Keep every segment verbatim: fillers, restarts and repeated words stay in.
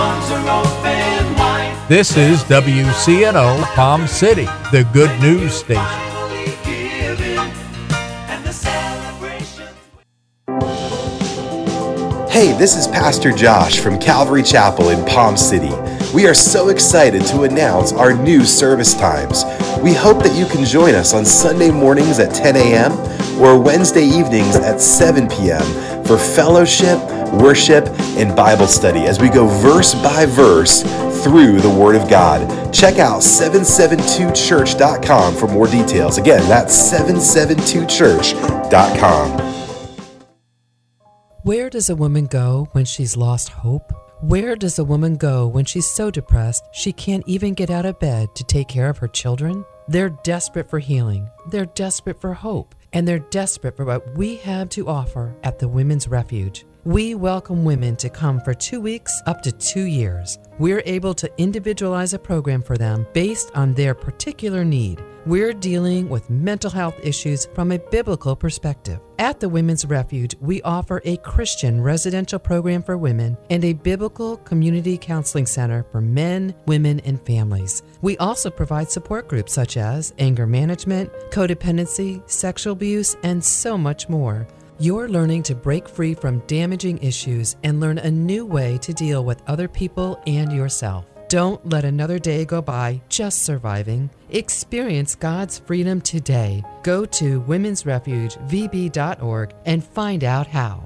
arms are open wide. This is W C N O Palm City, the good news station. Hey, this is Pastor Josh from Calvary Chapel in Palm City. We are so excited to announce our new service times. We hope that you can join us on Sunday mornings at ten a.m. or Wednesday evenings at seven p.m. for fellowship, worship, and Bible study as we go verse by verse through the Word of God. Check out seven seven two church dot com for more details. Again, that's seven seven two church dot com. Where does a woman go when she's lost hope? Where does a woman go when she's so depressed she can't even get out of bed to take care of her children? They're desperate for healing, they're desperate for hope, and they're desperate for what we have to offer at the Women's Refuge. We welcome women to come for two weeks up to two years. We're able to individualize a program for them based on their particular need. We're dealing with mental health issues from a biblical perspective. At the Women's Refuge, we offer a Christian residential program for women and a biblical community counseling center for men, women, and families. We also provide support groups such as anger management, codependency, sexual abuse, and so much more. You're learning to break free from damaging issues and learn a new way to deal with other people and yourself. Don't let another day go by just surviving. Experience God's freedom today. Go to womens refuge v b dot org and find out how.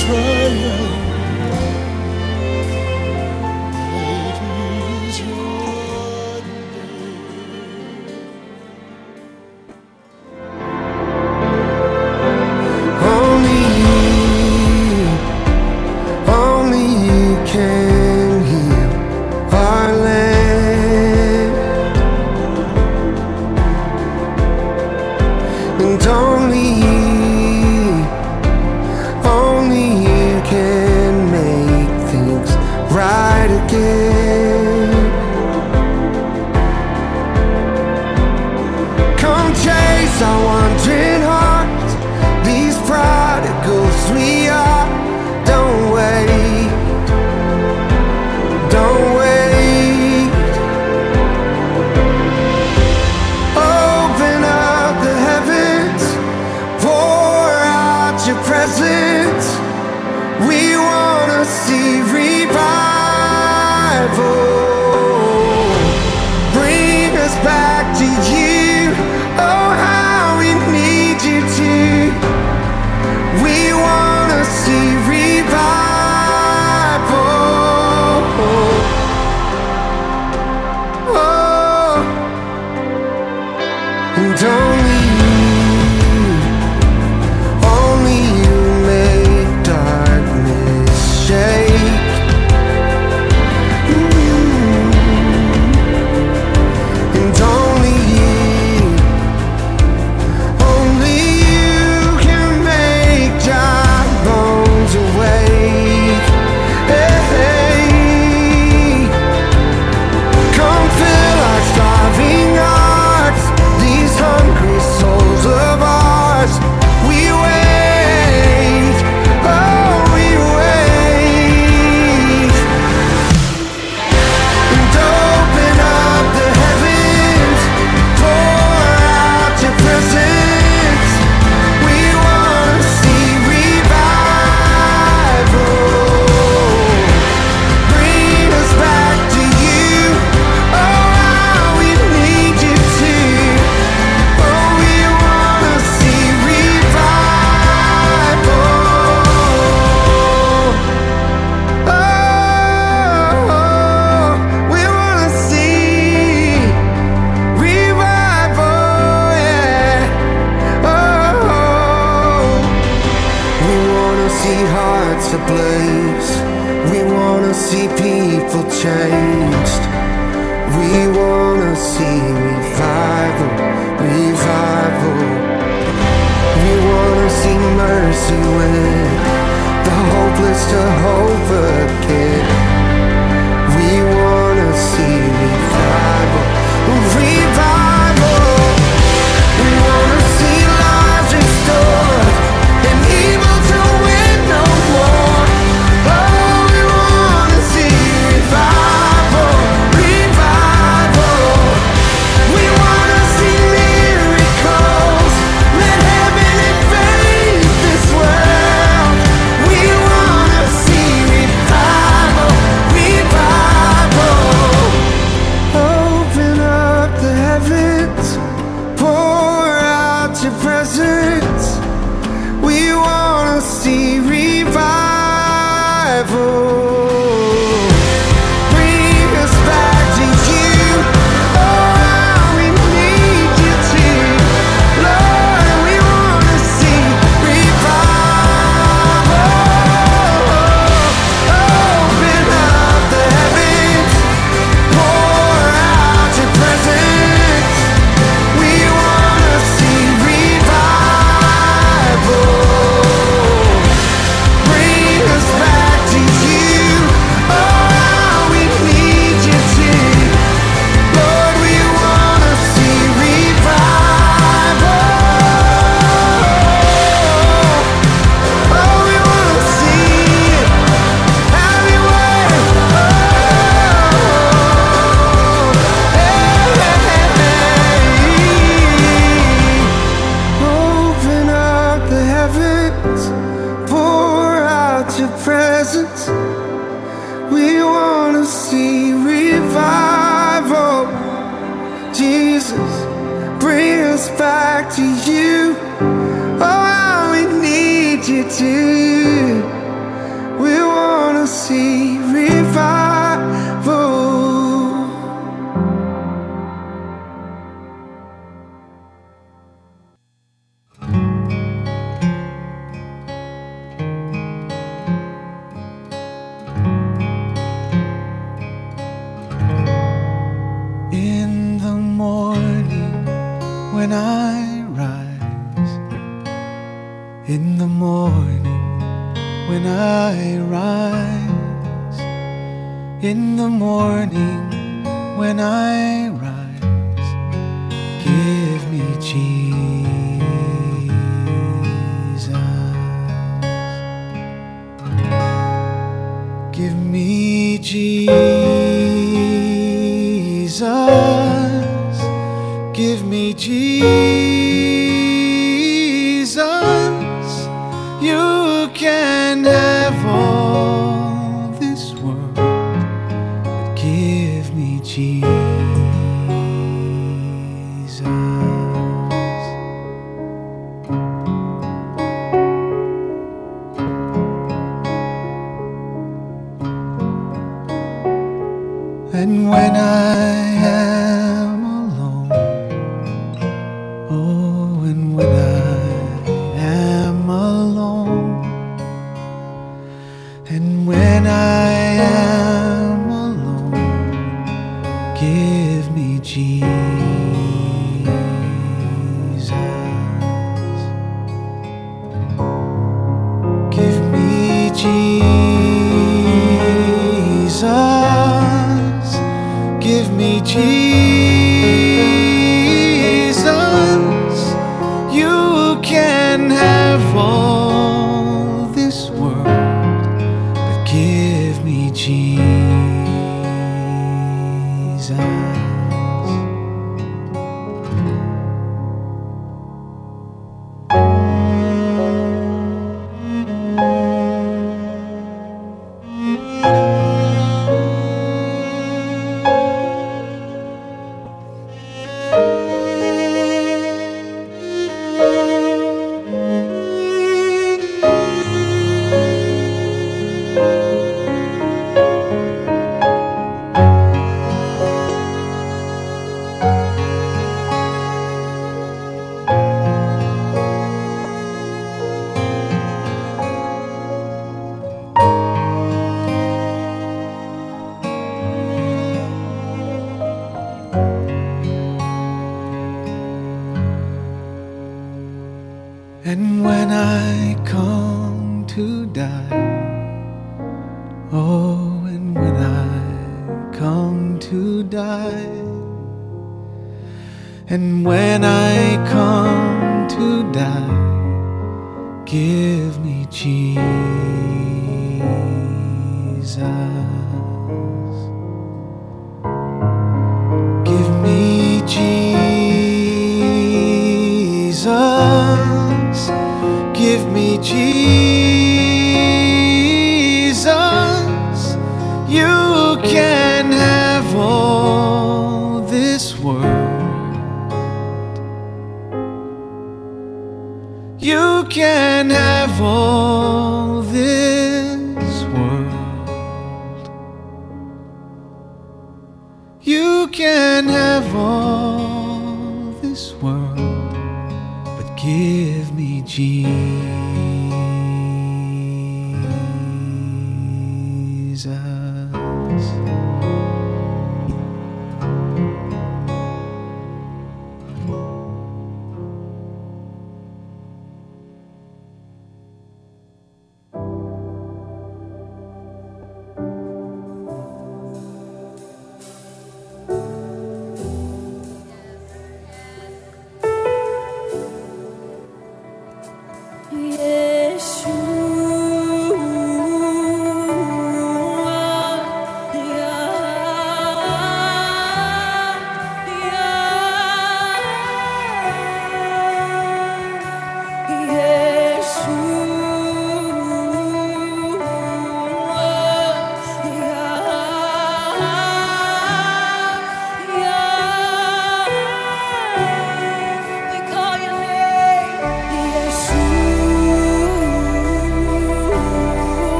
Israel. Great is your name. Only you, only you can heal our land, and only you, only you can make things right again. Come chase our wandering hearts, these prodigals we are. Don't wait, don't wait. Open up the heavens, pour out your presence. We wanna see revival. Bring us back to you. Oh, how we need you to. We wanna see revival. Oh, and only you, only you make darkness shake. Mm. And only you, only you can make dry bones awake. Hey, come fill our starving hearts, these hungry souls of ours. We wait, oh we wait. And open up the heavens, pour out your presence. We wanna see revival. Bring us back to you. Oh, how we need you to. Oh, we wanna see revival. Oh, we wanna see revival, yeah. Oh, we wanna see hearts ablaze. We wanna see people changed. We wanna see revival, revival. We wanna see mercy when the hopeless to hope again. We wanna see revival, revival. We wanna see lives restored and evil to win no more. Oh, we wanna see revival, revival. We wanna see miracles. Let heaven invade this world. We wanna see revival, revival. Open up the heavens, pour out your presence. We wanna see revival. Bring us back to you. Oh, how we need you to. Lord, we wanna see revival. Open up the heavens, pour out your presence. We wanna see revival. Bring us back to you. Oh, how we need you to. Lord, we wanna see revival. Oh, we wanna see it. Have your way. Oh, open up the heavens, pour out your presence. We wanna see revival. Jesus, bring us back to you. Oh, how we need you to. see revival. In the morning when I rise, in the morning when I rise, in the morning when I rise, give me Jesus, give me Jesus, give me Jesus. You can have all this world, but give me Jesus. And when I am alone, oh, and when I am alone, and when I am alone, give me Jesus, give me Jesus, give me Jesus. You can have all this world, but give me Jesus. And when I come to die, oh, and when I come to die, and when I come to die, give me Jesus, give me Jesus, give me Jesus. You can have all this world, you can have all this world, you can have all this world, but give me Jesus.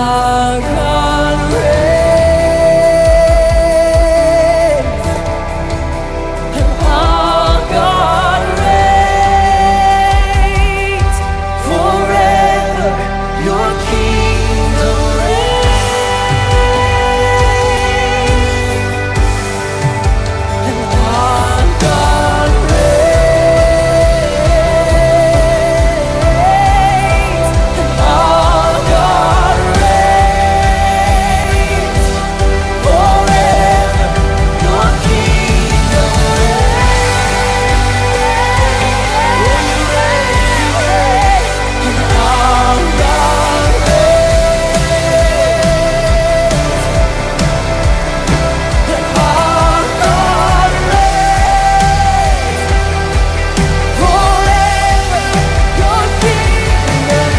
our God reigns, and our God reigns forever. Your kingdom reigns, and our God reigns, and our God reigns forever. Your kingdom reigns, and our God reigns, and our God reigns forever. Your kingdom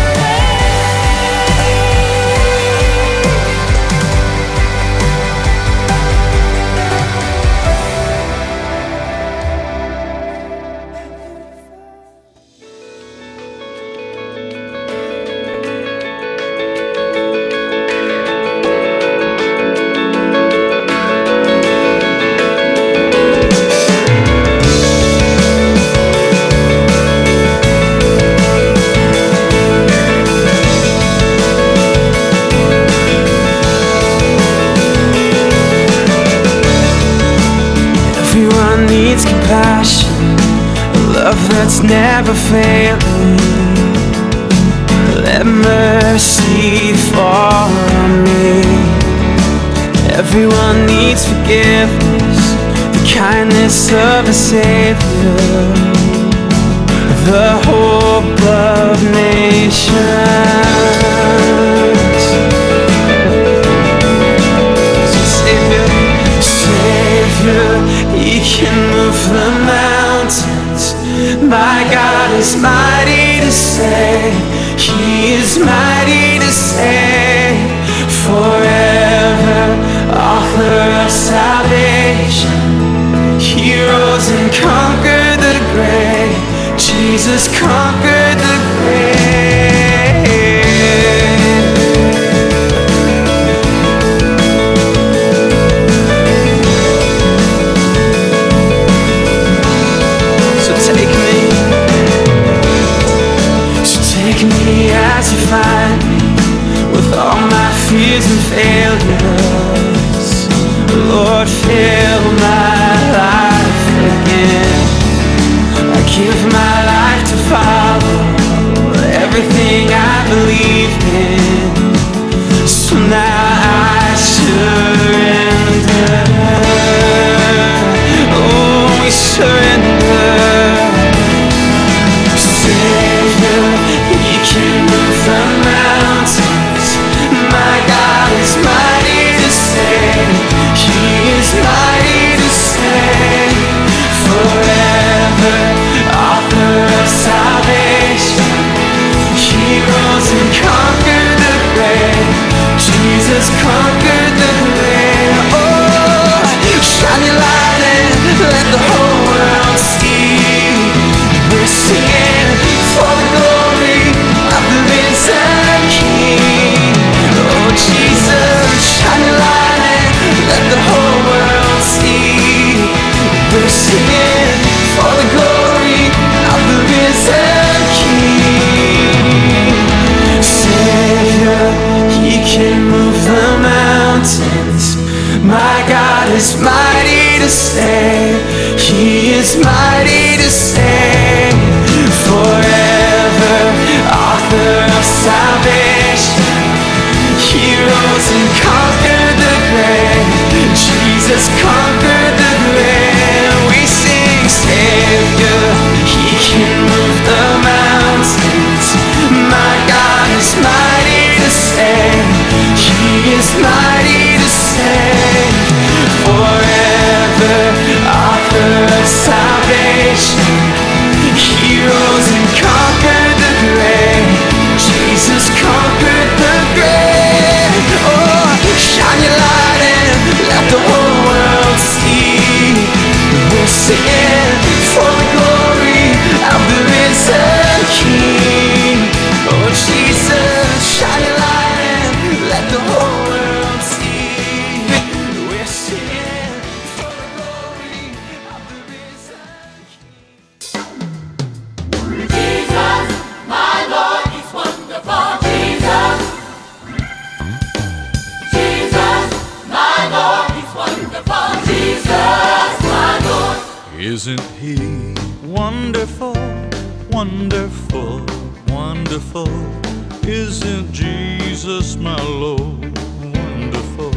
Everyone needs compassion, a love that's never failing. Let mercy fall on me. Everyone needs forgiveness, the kindness of a Savior, the hope of nations. Savior, Savior, He can move the mountains. My God is mighty to save. He is mighty to save. Forever, author of salvation. He rose and conquered the grave. Jesus conquered the grave. So take me, so take me as you find me, with all my fears and failures. Lord, fill my life again. I give my life to follow everything I believe in. So now I surrender. Oh, we surrender. Savior, He can move the mountains. My God is mighty to save. He is mighty to save. Forever, author of salvation. He rose and conquered the grave. Jesus conquered the grave. Oh, shine your light and let the whole world see. We're singing for the glory of the risen King. Oh, Jesus, shine your light and let the whole world see. We're singing for the glory of the risen King. Savior, He can move the mountains. My God is mighty to save. He is mighty to save. Forever, author of salvation. He rose and conquered the grave. Jesus conquered the grave. We sing, Savior, He can move the mountains. My God is mighty to save. He is mighty to save. Forever, author of salvation. He rose and conquered the grave. Jesus conquered the grave. Oh, shine your light and let the whole world see. We're singing for the glory of the risen King. Oh, Jesus, shine your light and let Isn't he wonderful, wonderful, wonderful? Isn't Jesus my Lord wonderful?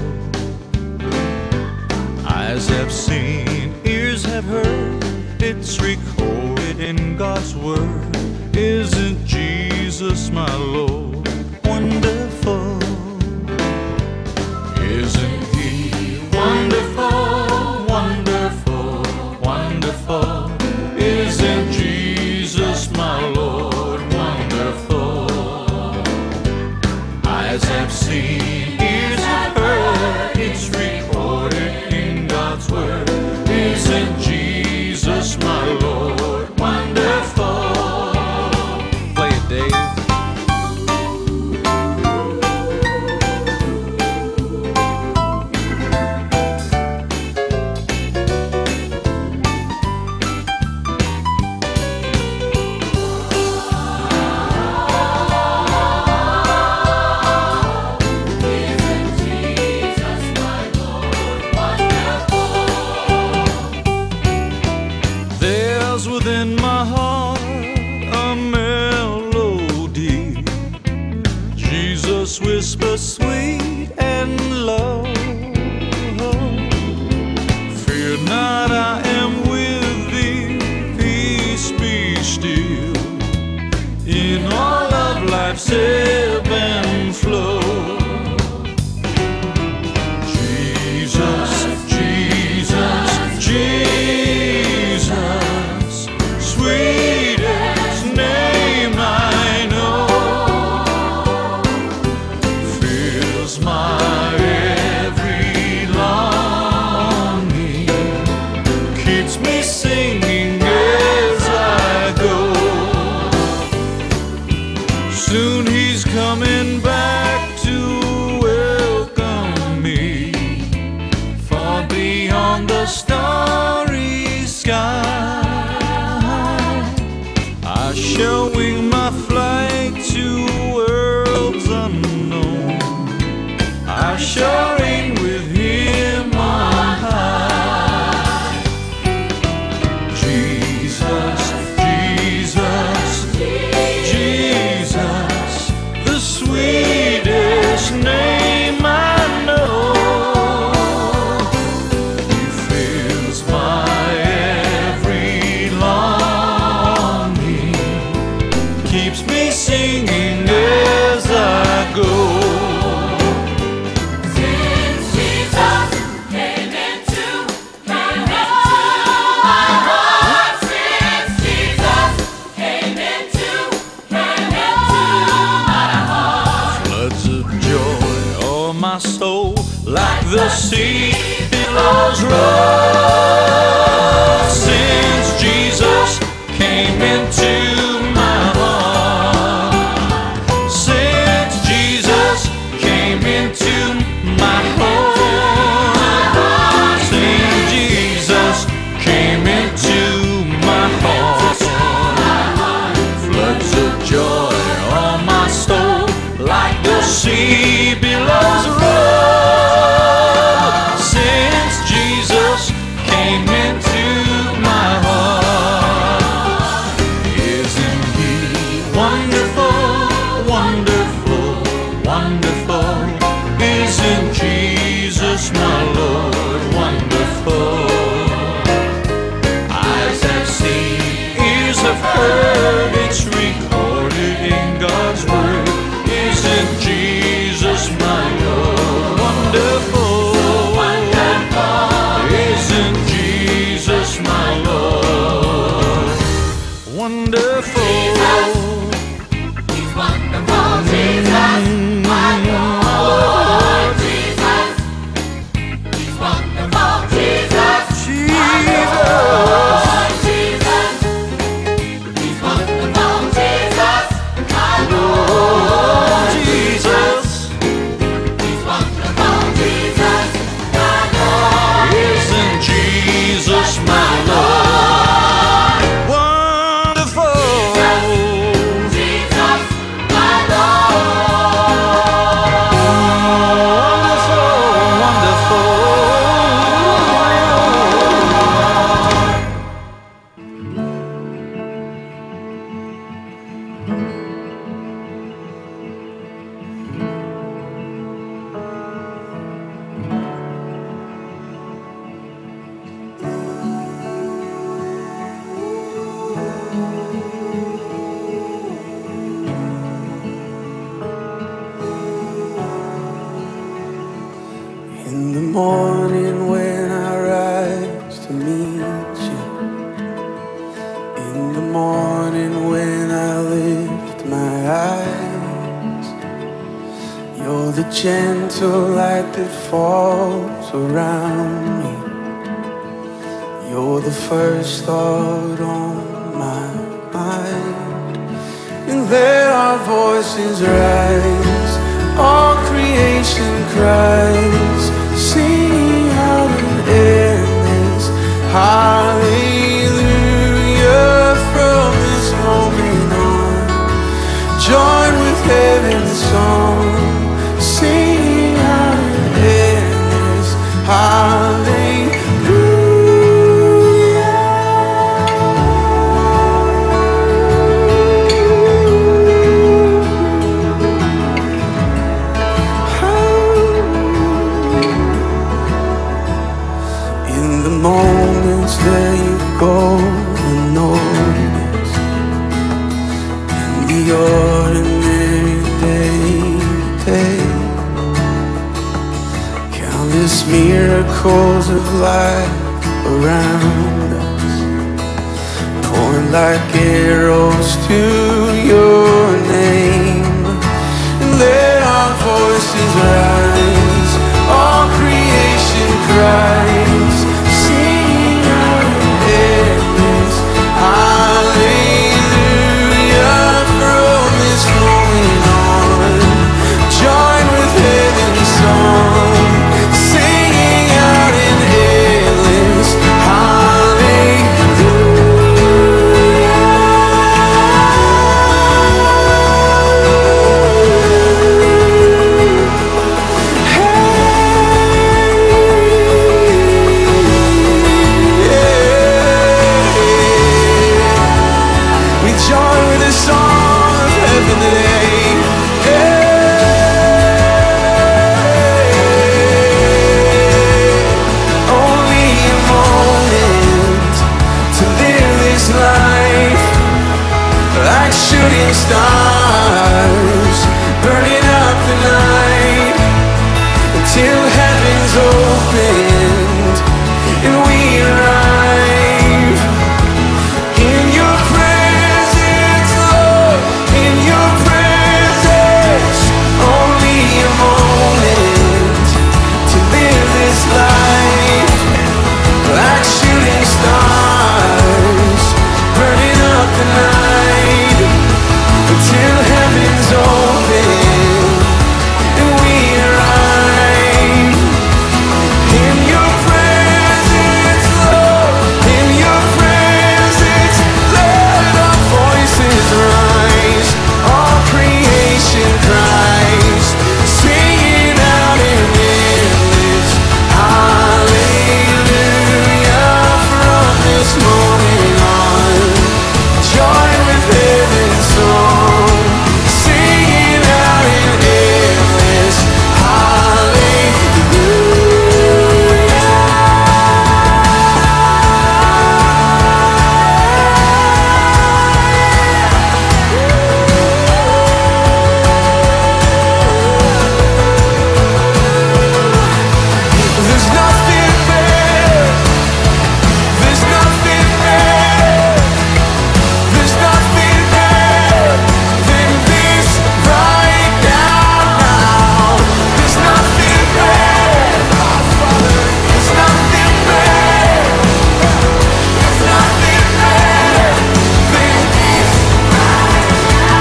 Eyes have seen, ears have heard, it's recorded in God's Word. Isn't Jesus my Lord wonderful? Isn't he wonderful, wonderful, wonderful? Isn't Jesus my Lord wonderful? Eyes have seen, ears have heard, it's recorded in God's Word. Isn't Jesus my Lord wonderful? Play it, Dave. There's within my heart a melody. Jesus whispers sweet and low. Fear not, I am with thee. Peace be still. In all of life's ebb and flow. Jesus, Jesus, Jesus, sweetest name I know, fills my every longing, keeps me singing as I go. Soon he's coming back to welcome me, far beyond the starry sky. I shall wing my flight to worlds unknown. I shall reign with him on high. Jesus, Jesus, Jesus, the sweetest name I know. He fills my every longing, keeps me singing as I go. Since Jesus came into, came into my heart. Since Jesus came into, came into my heart. Floods of joy o'er my soul, like the sea billows roll. Since Jesus came into my heart, since Jesus came into my heart, since Jesus came into my heart, floods of joy on my soul, like the sea billows roll. Since Jesus came into my heart, isn't he wonderful, wonderful, wonderful? Isn't Jesus my Lord wonderful? Eyes have seen, ears have heard, it's recorded in God's Word. Isn't Jesus my Lord wonderful? Isn't Jesus my Lord wonderful? He's wonderful, Jesus, my Lord. Jesus, he's wonderful. In the morning when I rise to meet you, in the morning when I lift my eyes, you're the gentle light that falls around me. You're the first thought on my mind. And let our voices rise, all creation cries, singing out in endless hallelujah. From this moment on, join with heaven's song, singing out in endless hallelujah. Moments that you go unnoticed, in the ordinary day-to-day, countless miracles of life around us, pouring like arrows to your name. And let our voices rise, all creation cries, singing out in endless hallelujah. From this moment on, join with heaven's song, singing out in endless hallelujah. Join with the song of heaven today. Yeah. Only a moment to live this life, like shooting stars, burning up the night, until heaven's opened and we arrive in your presence, Lord, in your presence. Only a moment to live this life, like shooting stars, burning up the night, until heaven's open and we arrive in your presence, Lord, in your presence. Let our voices rise, all creation cries, singing out in endless hallelujah. From this moment on, join with heaven's song, singing out in endless There's nothing better, there's nothing better, there's nothing better than this right now. There's nothing better, there's nothing better, there's nothing better than this right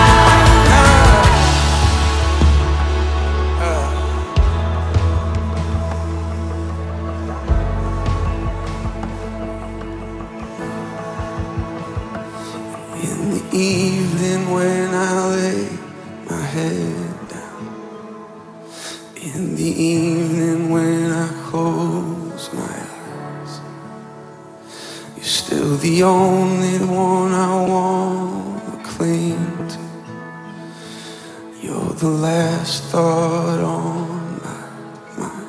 in the evening when I lay my head down, in the evening when I close my eyes, you're still the only one I want to cling to. You're the last thought on my mind.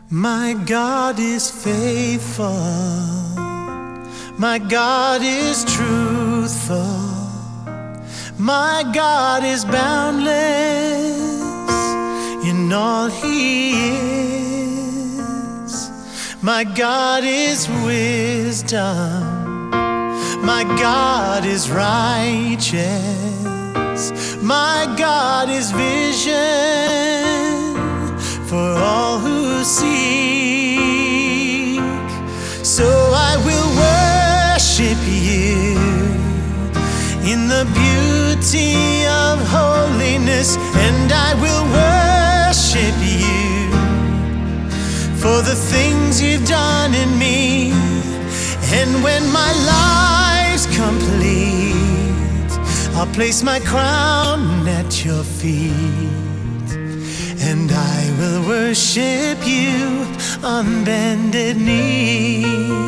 My God is faithful. My God is truthful. My God is boundless in all He is. My God is wisdom. My God is righteous. My God is vision for all who seek. So I will worship you in the beauty of holiness, and I will worship you for the things you've done in me. And when my life's complete, I'll place my crown at your feet, and I will worship you on bended knee.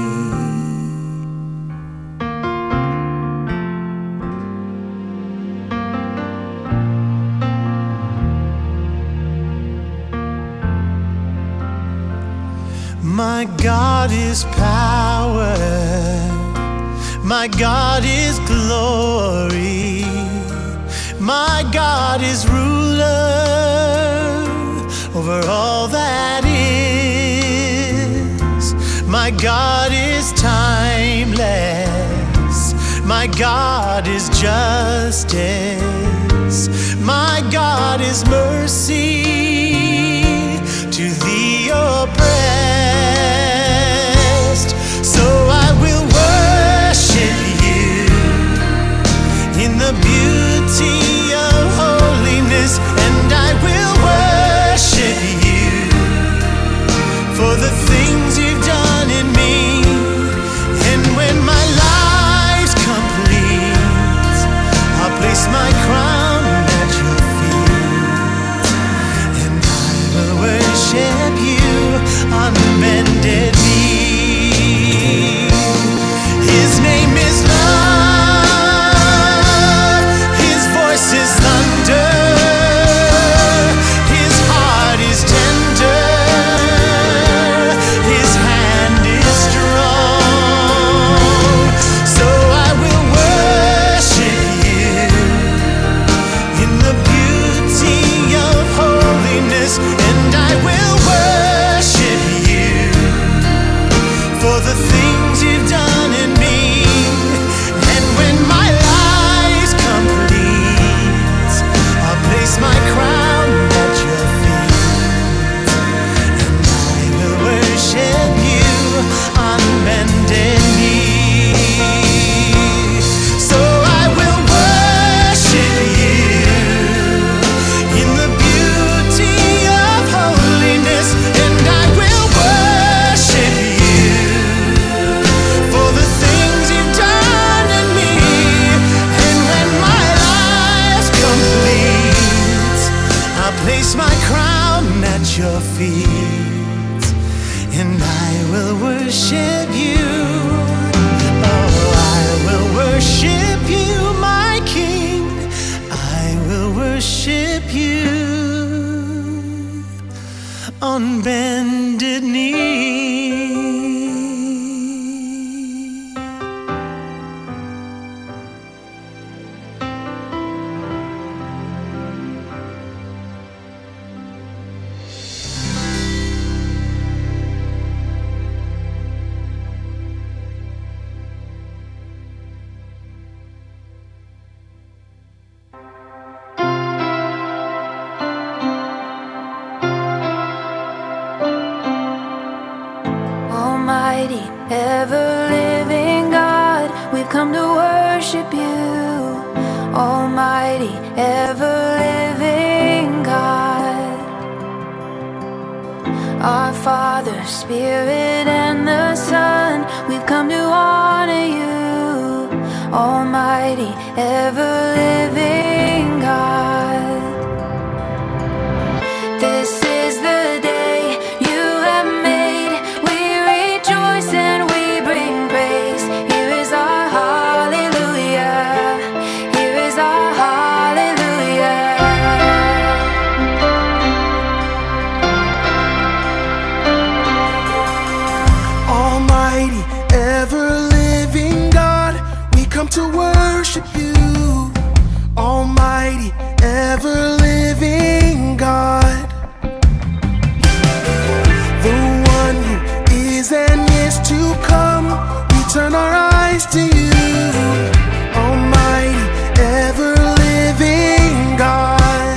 My God is power. My God is glory. My God is ruler over all that is. My God is timeless. My God is justice. My God is mercy to the oppressed. So I will worship you in the beauty of holiness, and I will worship you for the things you've done in me. And when my life's complete, I'll place my crown at your feet, and I will worship you on bended knee. His name is love. His voice is thunder. His heart is tender. His hand is strong. So I will worship you in the beauty of holiness, and I will worship you for the things you've done in me. And when my life's complete, I'll place my crown at your feet, and I will worship you on bended knee. So I will worship you in the beauty of holiness, and I will worship you for the things you've done in me. And when my life's complete, I'll place my crown at your feet, and I will worship you. Oh, I will worship you, my King. I will worship you on bended knee. Almighty, ever-living God, we've come to worship you. Almighty, ever-living God, our Father, Spirit, and the Son, we've come to honor you. Almighty, ever-living God, this is the day you have made. We rejoice and we bring praise. Here is our hallelujah. Here is our hallelujah. ever-living God, the one who is and is to come. We turn our eyes to you, almighty, ever-living God.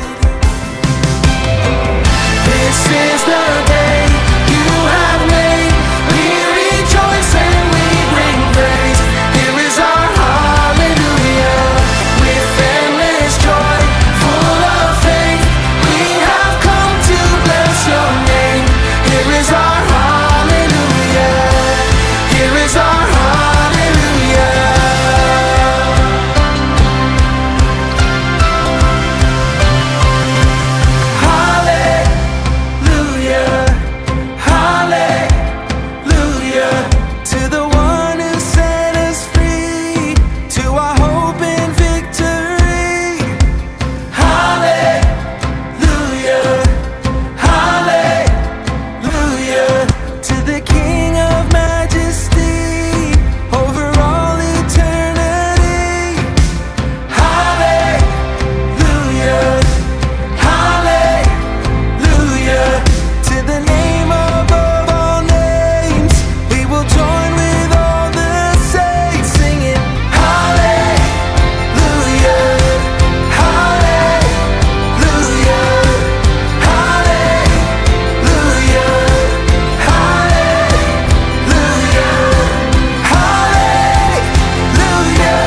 This is the day you have made. We rejoice and we bring praise. Here is our hallelujah, with endless joy, full of faith. We have come to bless your name. Here is our hallelujah. Here is our hallelujah. Hallelujah. Hallelujah. To the one who set us free, to our hope and victory. Hallelujah. Hallelujah. To the King of Majesty, over all eternity. Hallelujah. Hallelujah. To the name above all names, we will join with all the saints singing hallelujah. Hallelujah. Hallelujah. Hallelujah. Hallelujah.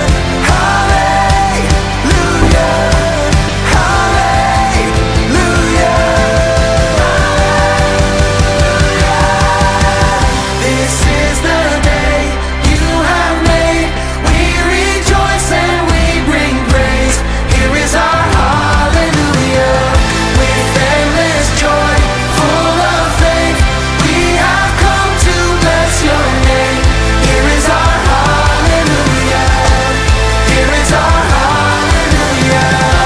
This is the day you have made. We rejoice and we bring praise. Here is our hallelujah, with endless joy, full of faith. We have come to bless your name. Here is our hallelujah. Here is our hallelujah.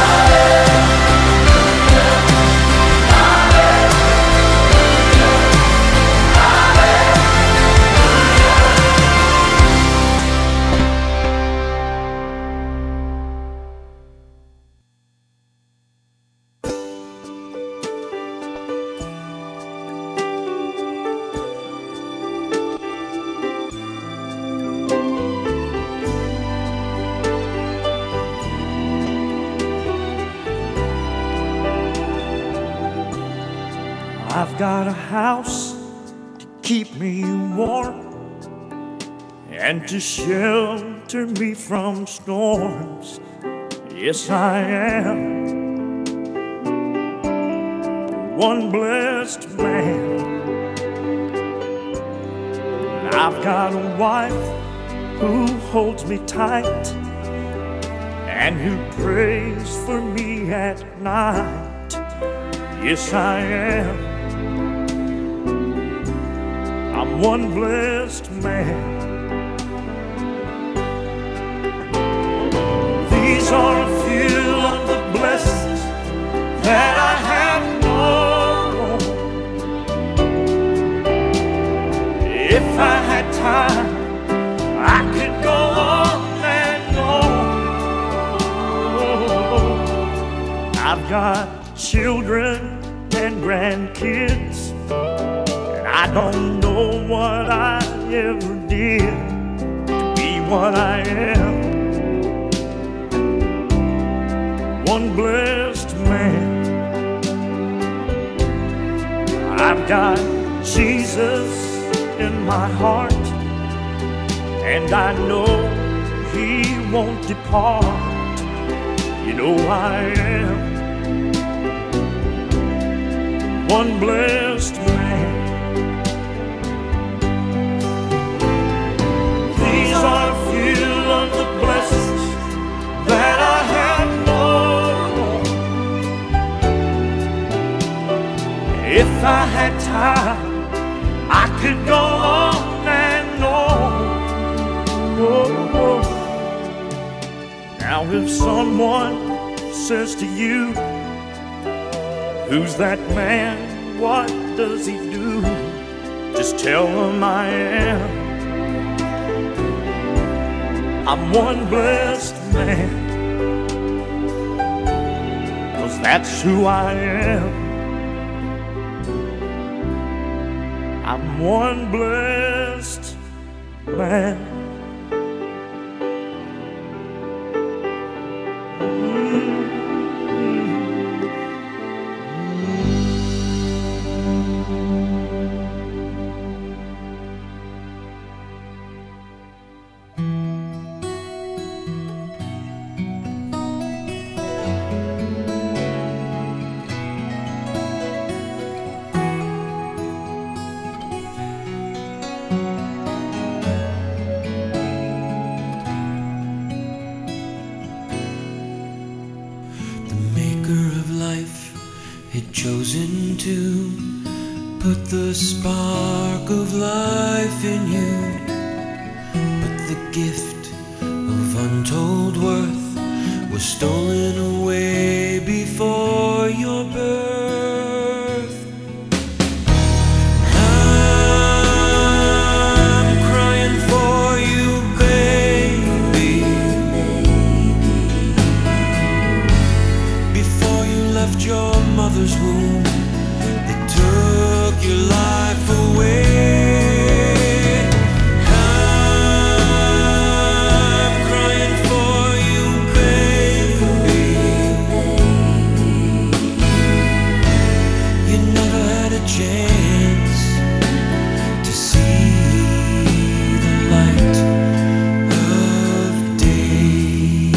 I've got a house to keep me warm and to shelter me from storms. Yes, I am one blessed man. I've got a wife who holds me tight and who prays for me at night. Yes, I am. I'm one blessed man. These are a few of the blessings that I have known. If I had time, I could go on and on. I've got children and grandkids, and I don't know what I ever did to be what I am. One blessed man. I've got Jesus in my heart, and I know He won't depart. You know I am one blessed man. These are a few of the blessings that I have known. If I had time, I could go on and on. Oh, oh. Now if someone says to you, "Who's that man? What does he do?" Just tell them I am. I'm one blessed man. 'cause that's who I am. I'm one blessed man. Chosen to put the spark of life in you, but the gift of untold worth was stolen away before your birth. I'm crying for you, baby. Before you left your mother's womb, they took your life away. I'm crying for you, baby. You never had a chance to see the light of day.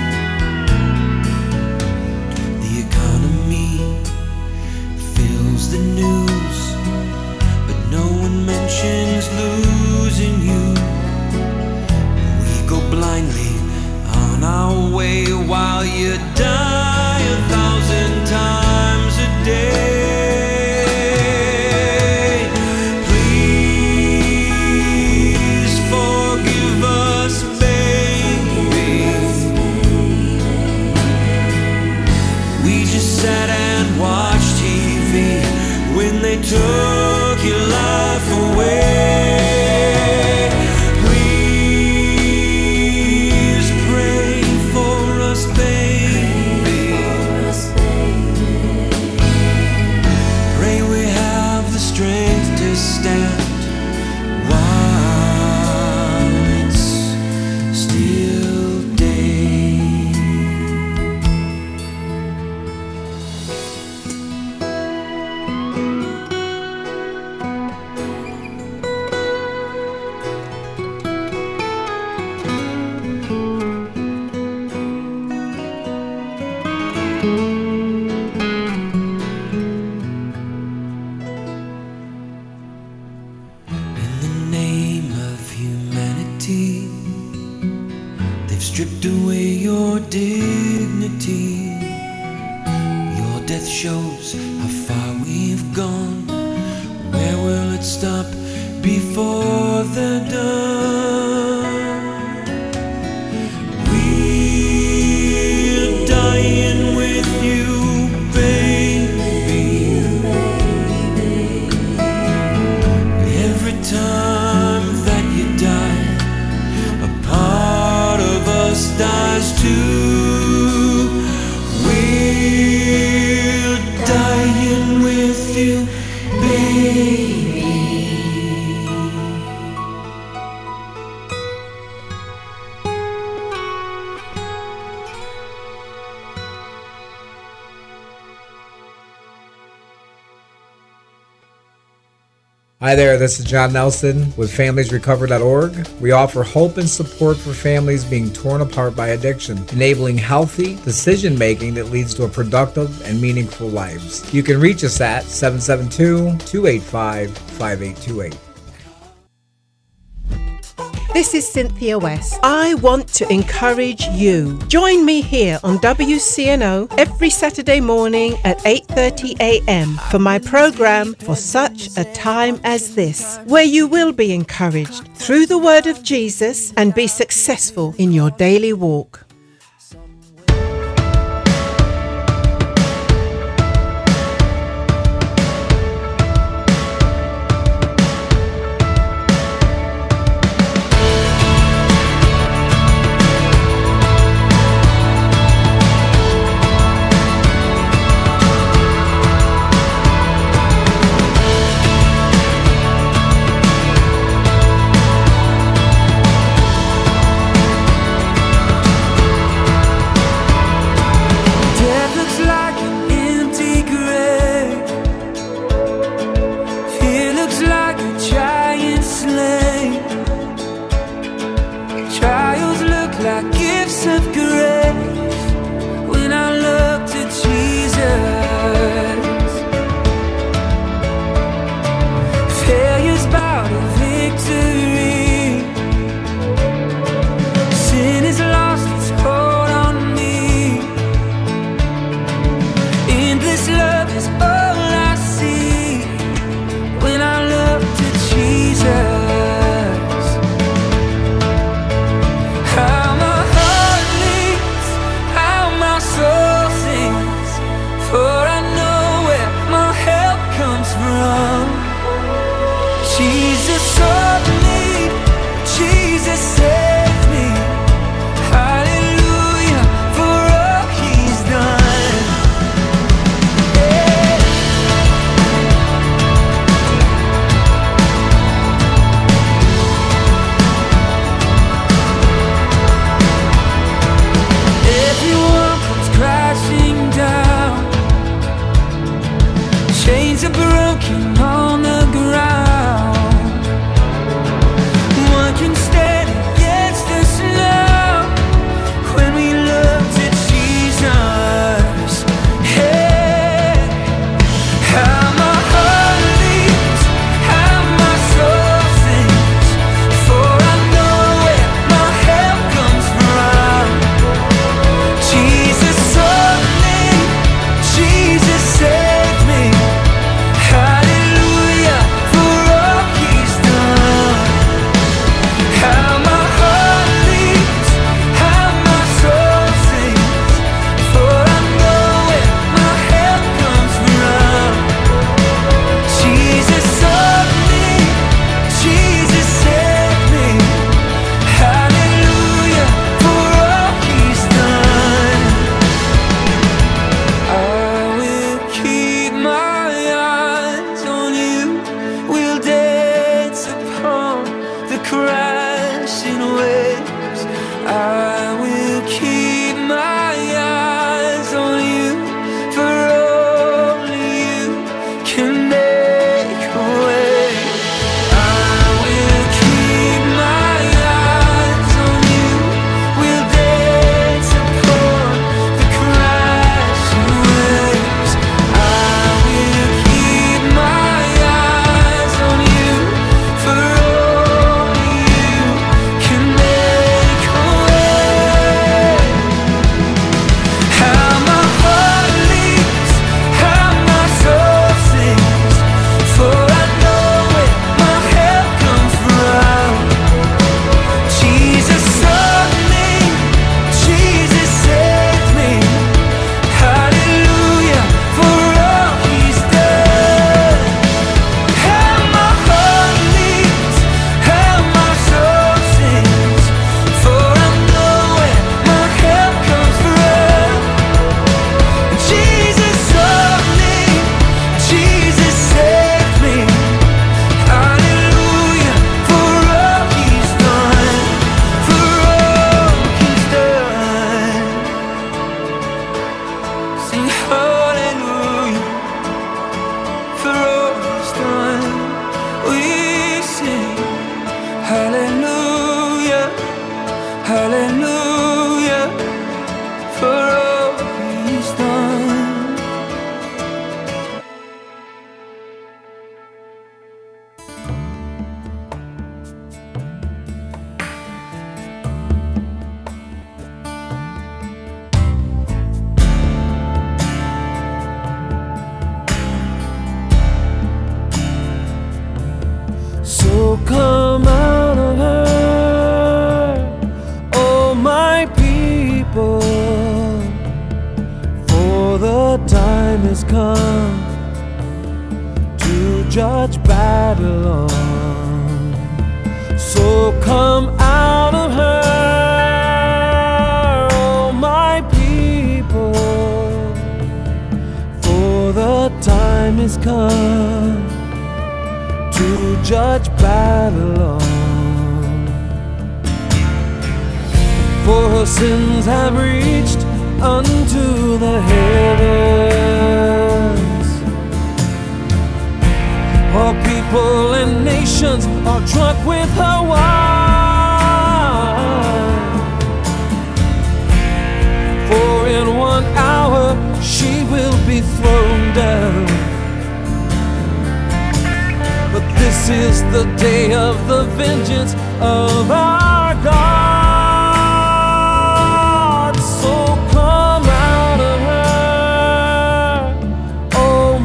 The economy fills the news, but no one mentions losing you. We go blindly on our way while you die a thousand times a day. Please forgive us, baby. We just sat and watched T V when they took your life away. Please pray for us, baby. Pray we have the strength to stand while it's still day. In the name of humanity, they've stripped away your dignity. Your death shows how far we've gone. Where will it stop before they're done? We're dying with you, baby. Every time that you die, a part of us dies too. We're dying with you, baby. Hi there, this is John Nelson with families recover dot org. We offer hope and support for families being torn apart by addiction, enabling healthy decision making that leads to a productive and meaningful lives. You can reach us at seven seven two, two eight five, five eight two eight. This is Cynthia West. I want to encourage you. Join me here on W C N O every Saturday morning at eight thirty a.m. for my program For Such a Time as This, where you will be encouraged through the word of Jesus and be successful in your daily walk. is all I see when I look to Jesus. How my heart leaps, how my soul sings, for I know where my help comes from. Jesus sought me, Jesus saved me. Hallelujah for all he's done. Yeah. Everyone comes crashing down, chains are broken on the ground. One can stand against us now when we look to Jesus. Hey, how my heart leaps, how my soul sings, for I know where my help comes from. Jesus sought me, Jesus saved me. Hallelujah for all he's done. How my heart leaps, how my soul sings, for I know where my help comes from. Jesus sought me, Jesus saved me. Hallelujah for all he's done. I will keep my eyes on you, will dance upon the crashing waves. I will keep my eyes on you, for only you can make a way. I will keep my eyes on you, will dance upon the crashing waves. I will keep my eyes on you, for only you can make a way. How my heart leaps, how my soul sings, for I know where my help comes from. Jesus sought me, Jesus saved me. Hallelujah for all he's done. How my heart leaps, how my soul sings, for I know where my help comes from. Jesus sought me, Jesus saved me. Hallelujah for all he's done, for all he's done. Sing hallelujah for all he's done. We sing hallelujah, hallelujah for all he's done. So come out of her, oh my people, for the time has come to judge Babylon. So come out of her, oh my people, for the time has come to judge Babylon. For her sins have reached unto the heavens. All people and nations are drunk with her wine. For in one hour she will be thrown down. But this is the day of the vengeance of our God. So come out of her, oh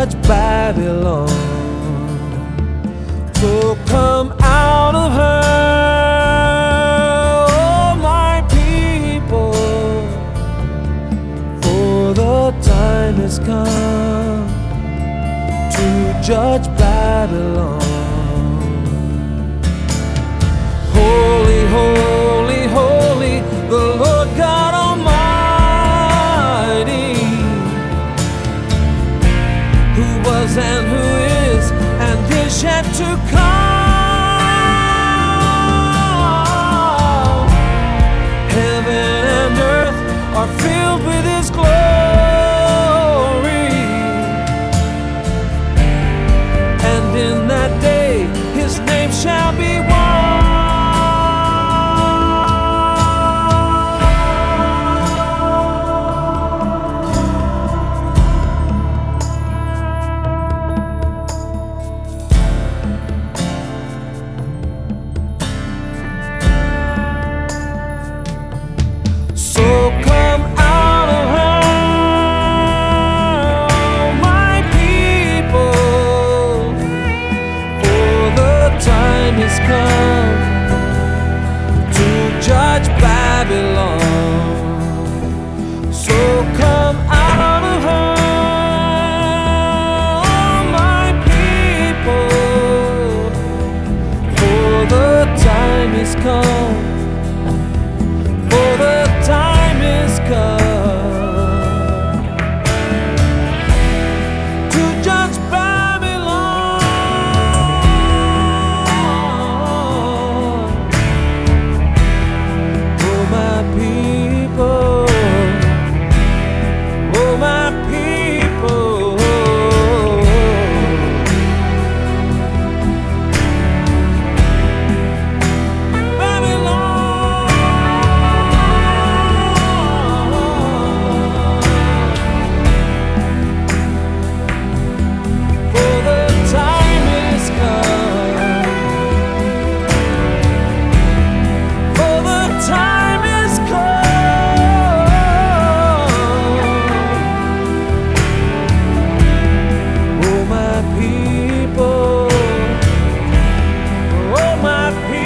judge Babylon. So come out of her, oh my people, for the time has come to judge Babylon. Holy, holy, holy, the Lord God Almighty, who was and who is and is yet to come. Heaven and earth are filled with His glory, and in that day His name shall be one. So come out of her, my people, for the time has come to judge Babylon. So come out of her, my people, for the time has come